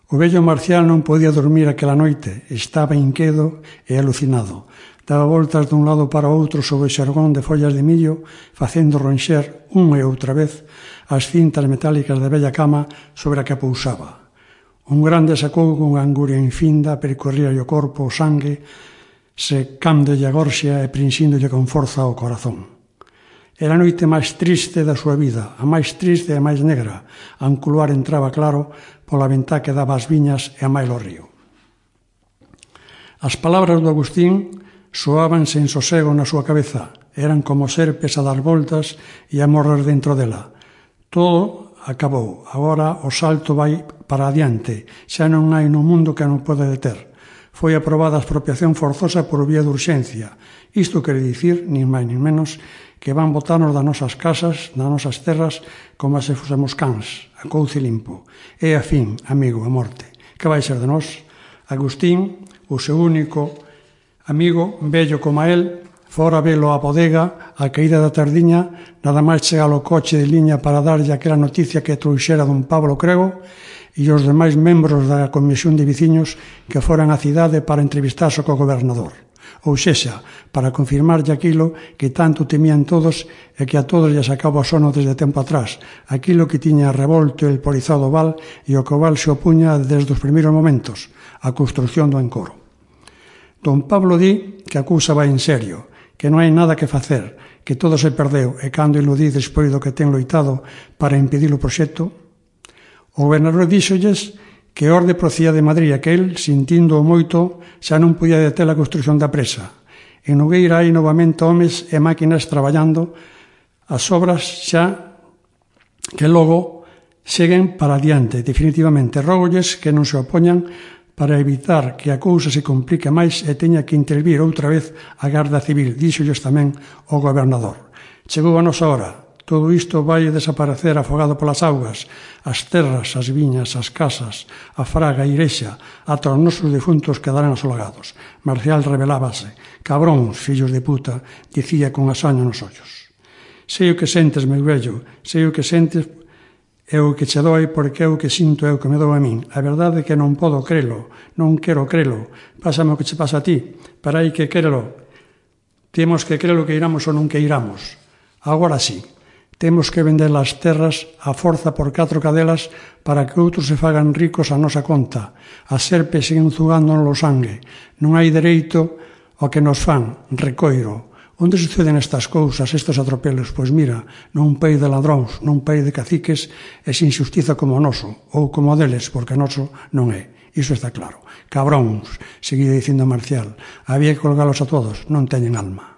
O vello Marcial non podía dormir aquela noite, estaba inquedo e alucinado. Daba voltas dun lado para outro sobre o xargón de follas de millo, facendo ronxer unha e outra vez as cintas metálicas da bella cama sobre a que pousaba. Un grande sacou con anguria infinda, percorría o corpo, o sangue, secándolle a gorxa e prinxíndolle con forza o corazón. Era a noite máis triste da súa vida, a máis triste e a máis negra. A un luar entraba claro pola ventá que daba as viñas e a máis o río. As palabras do Agustín soaban sen sosego na súa cabeza. Eran como serpes a dar voltas e a morrer dentro dela. Todo acabou. Agora o salto vai para adiante. Xa non hai no mundo que non pode deter. Foi aprobada a expropiación forzosa por vía de urxencia. Isto quere dicir, nin máis nin menos, que van botarnos das nosas casas, das nosas terras, como se fosemos cans, a couce limpo. É a fin, amigo, a morte. Que vai ser de nós? Agustín, o seu único amigo, vello como a él, fora velo á bodega, a caída da tardiña, nada máis chegar ao coche de liña para darlle aquela noticia que trouxera don Pablo Crego e os demais membros da comisión de veciños que foran á cidade para entrevistarse co gobernador. Ou sexa, para confirmarlle aquilo que tanto temían todos e que a todos lles acaba o sono desde tempo atrás, aquilo que tiña revolto el polizado val e o que o val se opuña desde os primeiros momentos, a construción do encoro. Don Pablo di que a cousa vai en serio, que non hai nada que facer, que todo se perdeu, e cando el o di despois do que ten loitado para impedir o proxecto, o gobernador díxolles que a orde procía de Madrid e que el, sintindo moito, xa non podía deter a construción da presa. En Nogueira hai novamente homes e máquinas traballando as obras xa que logo seguen para adiante. Definitivamente, rógolles que non se opoñan para evitar que a cousa se complique máis e teña que intervir outra vez a Garda Civil, díxolles tamén o gobernador. Chegou a nosa hora. Todo isto vai desaparecer afogado polas augas, as terras, as viñas, as casas, a fraga, a igrexa, ata os nosos defuntos quedarán asolagados. Marcial rebelábase. Cabróns, fillos de puta, dicía con asaño nos ollos. Sei o que sentes, meu vello, sei o que sentes é o que che doi porque é o que sinto é o que me dou a min. A verdade é que non podo crelo, non quero crelo. Pásame o que che pasa a ti, pero hai que crelo. Temos que crelo que iramos ou non que iramos. Agora sí, temos que vender as terras a forza por 4 cadelas para que outros se fagan ricos a nosa conta. As serpes siguen zugándonos o sangue. Non hai dereito ao que nos fan, recoiro. Onde suceden estas cousas, estes atropelos? Pois mira, nun país de ladróns, nun país de caciques, é sin xustiza como o noso, ou como o deles, porque o noso non é. Iso está claro. Cabróns, seguía dicindo Marcial, había que colgalos a todos, non teñen alma.